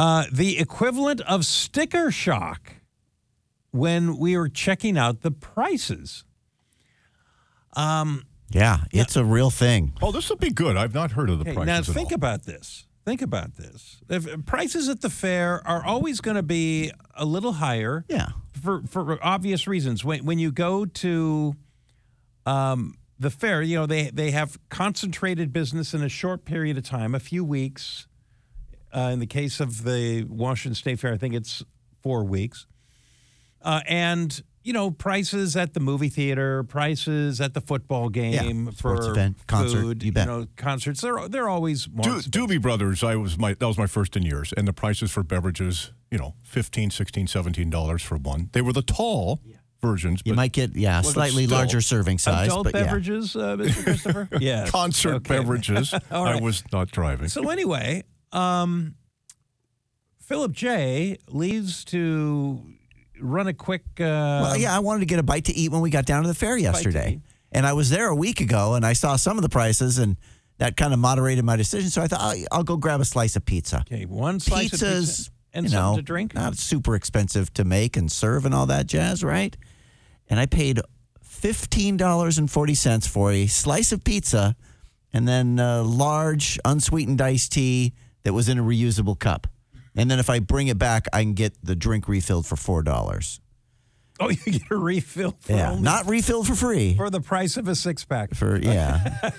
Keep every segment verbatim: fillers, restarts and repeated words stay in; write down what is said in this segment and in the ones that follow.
Uh, the equivalent of sticker shock when we were checking out the prices. Um, yeah, it's now, a real thing. Oh, this will be good. I've not heard of the okay, prices now at think all. about this. Think about this. If prices at the fair are always going to be a little higher. Yeah. For for obvious reasons. When when you go to um, the fair, you know, they, they have concentrated business in a short period of time, a few weeks. Uh, in the case of the Washington State Fair, I think it's four weeks. Uh, and, you know, prices at the movie theater, prices at the football game, yeah, for event, concert, food, you bet. know, concerts. They're they're always more Do, expensive. Doobie Brothers, I was my that was my first in years, and the prices for beverages, you know, fifteen, sixteen, seventeen dollars for one. They were the tall yeah. versions. You but might get yeah, slightly still, larger serving size. Adult but beverages, yeah. uh, Mister Christopher? Yeah, concert okay. beverages. right. I was not driving. So anyway, um, Philip J. leaves to run a quick. Uh, well, yeah, I wanted to get a bite to eat when we got down to the fair yesterday, and I was there a week ago, and I saw some of the prices, and that kind of moderated my decision. So I thought I'll, I'll go grab a slice of pizza. Okay, one slice Pizzas, of pizza and you something know, to drink. Not super expensive to make and serve and all that jazz, right? And I paid fifteen dollars and forty cents for a slice of pizza, and then a large unsweetened iced tea that was in a reusable cup. And then if I bring it back, I can get the drink refilled for four dollars. Oh, you get a refill for yeah, only not refilled for free. For the price of a six pack. For yeah.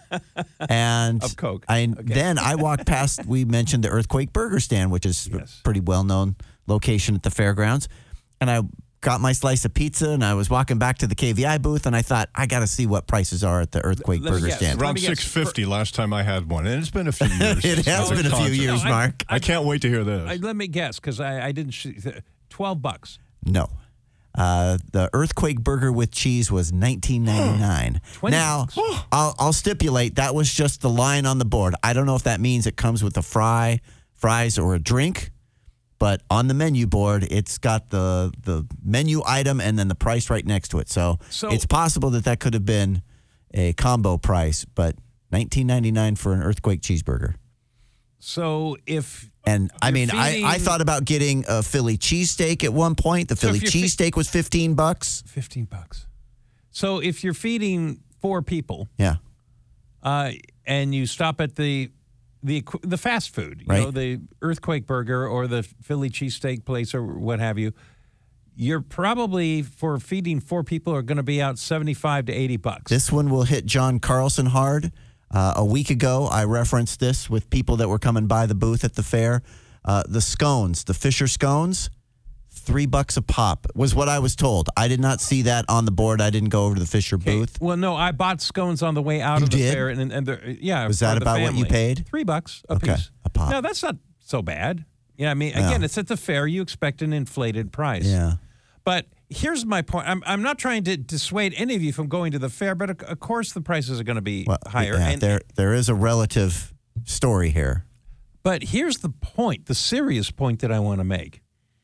and of Coke. I okay. then I walked past. We mentioned the Earthquake Burger Stand, which is yes. a pretty well known location at the fairgrounds, and I got my slice of pizza, and I was walking back to the K V I booth, and I thought, I got to see what prices are at the Earthquake Burger guess. Stand. Around six fifty last time I had one, and it's been a few years. It has been a few years, no, Mark. I, I can't wait to hear this. I, let me guess, because I, I didn't. Sh- Twelve bucks. No. Uh, the Earthquake Burger with cheese was nineteen ninety-nine. Now, I'll, I'll stipulate that was just the line on the board. I don't know if that means it comes with a fry, fries, or a drink. But on the menu board, it's got the the menu item and then the price right next to it. So, So- it's possible that that could have been a combo price, but nineteen ninety-nine for an Earthquake cheeseburger. So if And I you're mean, feeding- I, I thought about getting a Philly cheesesteak at one point. The So Philly if you're fe- cheesesteak was fifteen bucks. fifteen bucks. So if you're feeding four people, Yeah. uh, and you stop at the the the fast food, you Right. know, the Earthquake Burger or the Philly cheesesteak place or what have you, you're probably, for feeding four people, are going to be out seventy-five to eighty bucks. This one will hit John Carlson hard. Uh, a week ago, I referenced this with people that were coming by the booth at the fair. Uh, the scones, the Fisher scones, three bucks a pop was what I was told. I did not see that on the board. I didn't go over to the Fisher Okay. booth. Well, no, I bought scones on the way out You of the did? fair, and and they're- yeah, Was for that the about what you family. paid? Three bucks a Okay, piece, a pop. No, that's not so bad. Yeah, I mean, again, No. it's at the fair. You expect an inflated price. Yeah. But here's my point. I'm I'm not trying to dissuade any of you from going to the fair, but of of course the prices are going to be Well, higher. yeah, and, there there is a relative story here. But here's the point, the serious point that I want to make.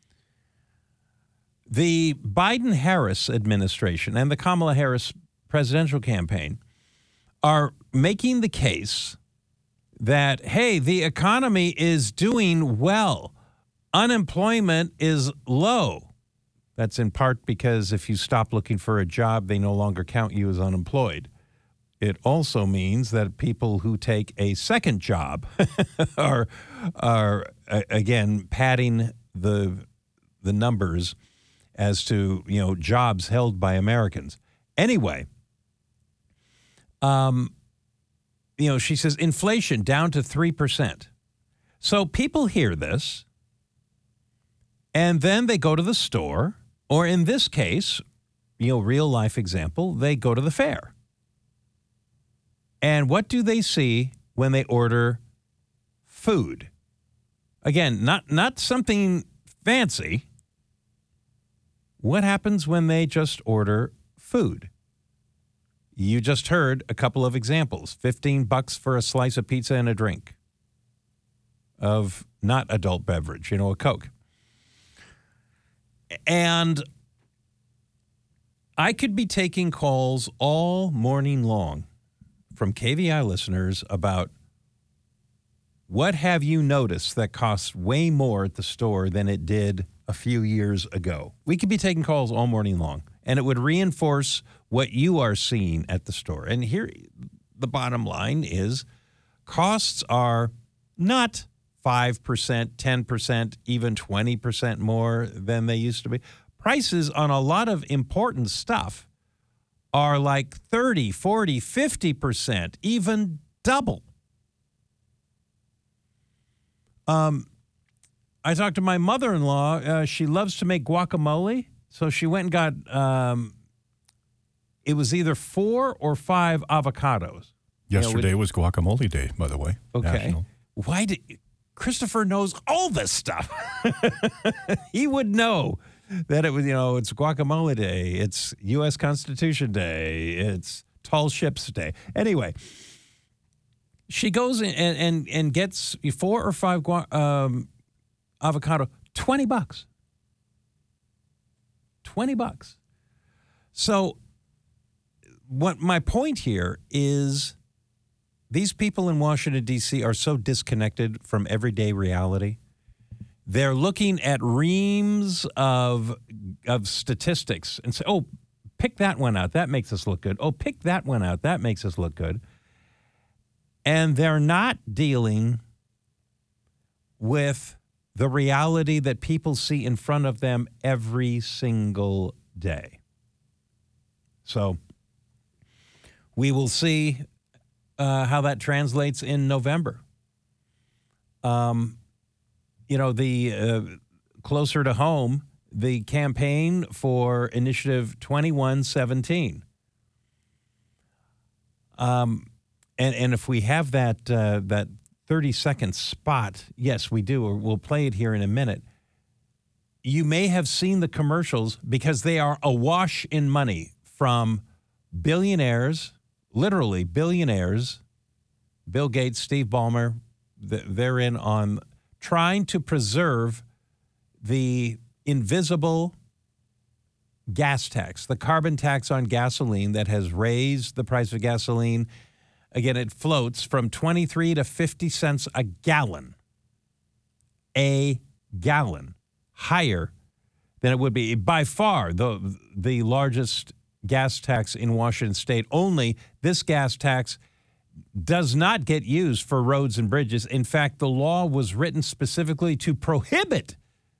The Biden-Harris administration and the Kamala Harris presidential campaign are making the case that, hey, the economy is doing well. Unemployment is low. That's in part because if you stop looking for a job, they no longer count you as unemployed. It also means that people who take a second job are, are uh, again, padding the the numbers as to, you know, jobs held by Americans. Anyway, um, you know, she says inflation down to three percent. So people hear this, and then they go to the store, or in this case, you know, real life example, they go to the fair. And what do they see when they order food? Again, not not something fancy. What happens when they just order food? You just heard a couple of examples. fifteen bucks for a slice of pizza and a drink of not adult beverage, you know, a Coke. And I could be taking calls all morning long from K V I listeners about What have you noticed that costs way more at the store than it did a few years ago? We could be taking calls all morning long, and it would reinforce what you are seeing at the store. And here, the bottom line is costs are not five percent, ten percent, even twenty percent more than they used to be. Prices on a lot of important stuff are like thirty, forty, fifty percent, even double. Um, I talked to my mother-in-law. Uh, she loves to make guacamole, so she went and got, um, it was either four or five avocados. Yesterday you know, was guacamole day, by the way. Okay. National. Why did Christopher knows all this stuff? He would know that it was, you know, it's guacamole day, it's U S Constitution Day, it's Tall Ships Day. Anyway, she goes in and, and, and gets four or five gua- um, avocado, twenty bucks. twenty bucks. So what my point here is these people in Washington, D C are so disconnected from everyday reality. They're looking at reams of, of statistics and say, oh, pick that one out. That makes us look good. Oh, pick that one out. That makes us look good. And they're not dealing with the reality that people see in front of them every single day. So we will see uh, how that translates in November. Um, you know, the uh, closer to home, the campaign for Initiative twenty-one seventeen. Um, and and if we have that uh, that thirty second spot, yes, we do. We'll play it here in a minute. You may have seen the commercials because they are awash in money from billionaires, literally billionaires, Bill Gates, Steve Ballmer. They're in on trying to preserve the invisible gas tax, the carbon tax on gasoline that has raised the price of gasoline. Again, it floats from twenty-three to fifty cents a gallon. A gallon. Higher than it would be. By far, the, the largest gas tax in Washington state. Only this gas tax does not get used for roads and bridges. In fact, the law was written specifically to prohibit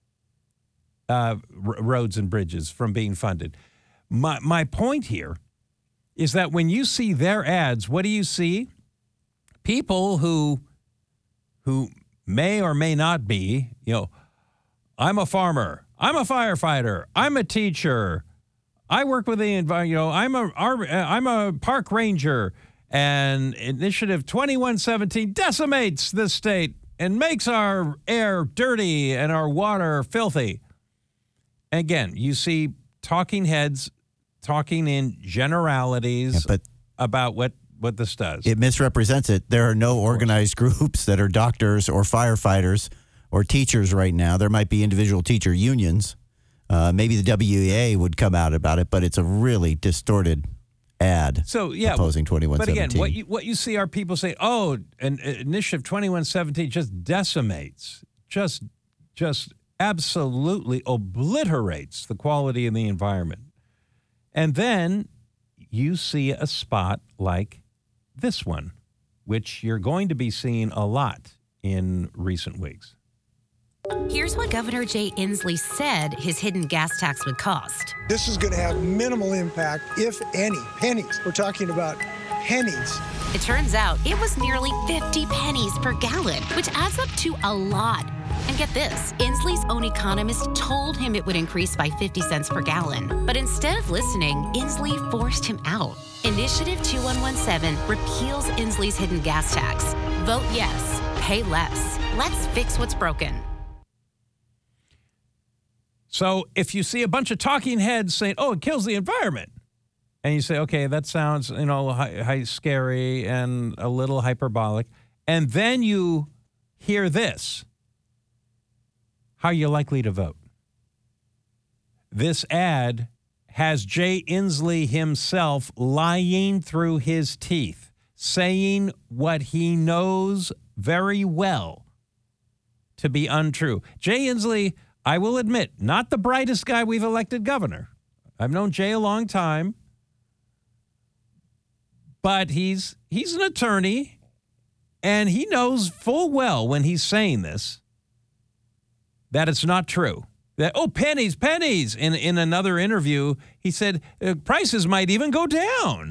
uh, r- roads and bridges from being funded. My, my point here is that when you see their ads, what do you see? People who who may or may not be, you know, I'm a farmer, I'm a firefighter, I'm a teacher, I work with the environment, you know, I'm a I'm a park ranger, and Initiative twenty-one seventeen decimates the state and makes our air dirty and our water filthy. Again, you see talking heads talking in generalities Yeah, but about what, what this does. it misrepresents it. There are no organized groups that are doctors or firefighters or teachers right now. There might be individual teacher unions. Uh, maybe the W E A would come out about it, but it's a really distorted ad So yeah, opposing twenty-one but seventeen. again, what you what you see are people say, "Oh, an Initiative twenty-one seventeen just decimates, just just absolutely obliterates the quality of the environment," and then you see a spot like this one, which you're going to be seeing a lot in recent weeks. Here's what Governor Jay Inslee said his hidden gas tax would cost. This is going to have minimal impact, if any. Pennies. We're talking about pennies. It turns out it was nearly fifty pennies per gallon, which adds up to a lot. And get this, Inslee's own economist told him it would increase by fifty cents per gallon. But instead of listening, Inslee forced him out. Initiative two one one seven repeals Inslee's hidden gas tax. Vote yes, pay less. Let's fix what's broken. So if you see a bunch of talking heads saying, "Oh, it kills the environment," and you say, "Okay, that sounds, you know, high, high, scary and a little hyperbolic," and then you hear this, how are you likely to vote? This ad has Jay Inslee himself lying through his teeth, saying what he knows very well to be untrue. Jay Inslee, I will admit, not the brightest guy we've elected governor. I've known Jay a long time, but he's he's an attorney, and he knows full well when he's saying this that it's not true. That, oh, pennies, pennies. In, in another interview, he said uh, prices might even go down.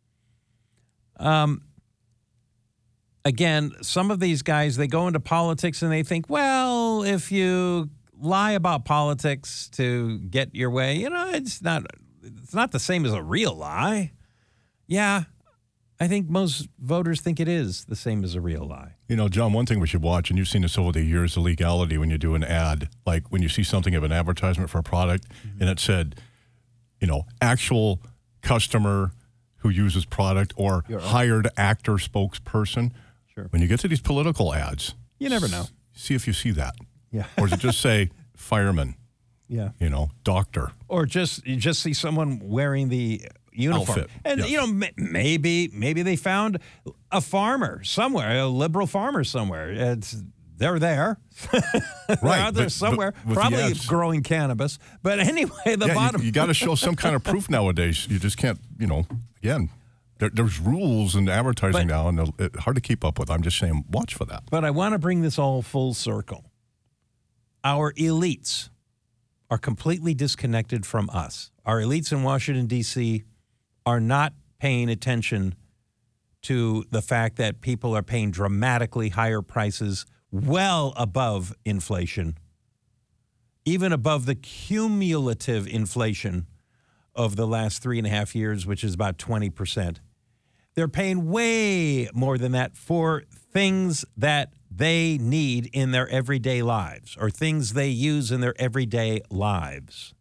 Um. Again, some of these guys, they go into politics and they think, well, if you lie about politics to get your way, you know, it's not it's not the same as a real lie. Yeah, I think most voters think it is the same as a real lie. You know, John, one thing we should watch, and you've seen this over the years, the legality when you do an ad, like when you see something of an advertisement for a product, mm-hmm. and it said, you know, actual customer who uses product or You're hired right. actor spokesperson. Sure. When you get to these political ads, you never know. See if you see that. Yeah. Or does it just say fireman? Yeah. You know, doctor. Or just you just see someone wearing the uniform. Outfit. And, yes. you know, maybe maybe they found a farmer somewhere, a liberal farmer somewhere. It's They're there. They're right. out there but, somewhere, but probably ads, growing cannabis. But anyway, the yeah, bottom. You, you got to show some kind of proof nowadays. You just can't, you know, again, there, there's rules in advertising but, now, and it's hard to keep up with. I'm just saying, watch for that. But I want to bring this all full circle. Our elites are completely disconnected from us. Our elites in Washington, D C are not paying attention to the fact that people are paying dramatically higher prices, well above inflation, even above the cumulative inflation of the last three and a half years, which is about twenty percent. They're paying way more than that for things that they need in their everyday lives or things they use in their everyday lives.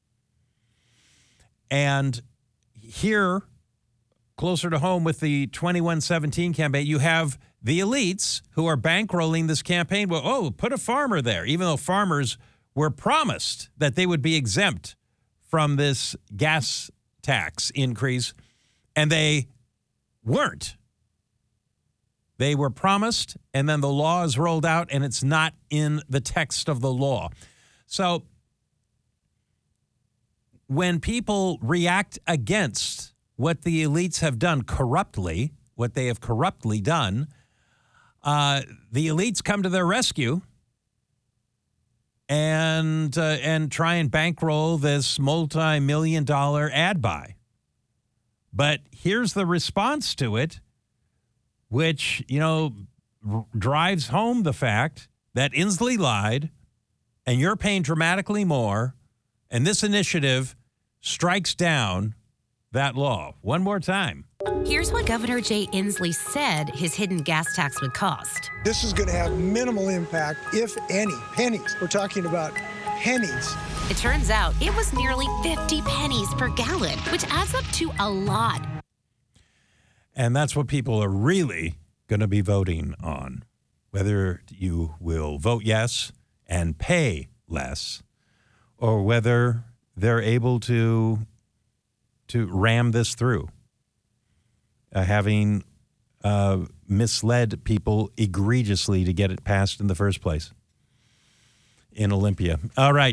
And here, closer to home with the twenty-one seventeen campaign, you have the elites who are bankrolling this campaign. Well, oh, put a farmer there, even though farmers were promised that they would be exempt from this gas tax increase, and they weren't. They were promised, and then the law is rolled out, and it's not in the text of the law. So when people react against what the elites have done corruptly, what they have corruptly done, uh, the elites come to their rescue and uh, and try and bankroll this multi-million dollar ad buy. But here's the response to it, which, you know, r- drives home the fact that Inslee lied and you're paying dramatically more, and this initiative strikes down that law. One more time. Here's what Governor Jay Inslee said his hidden gas tax would cost. This is going to have minimal impact, if any. Pennies. We're talking about pennies. It turns out it was nearly fifty pennies per gallon, which adds up to a lot. And that's what people are really going to be voting on, whether you will vote yes and pay less, or whether they're able to to ram this through, uh, having uh, misled people egregiously to get it passed in the first place in Olympia. All right.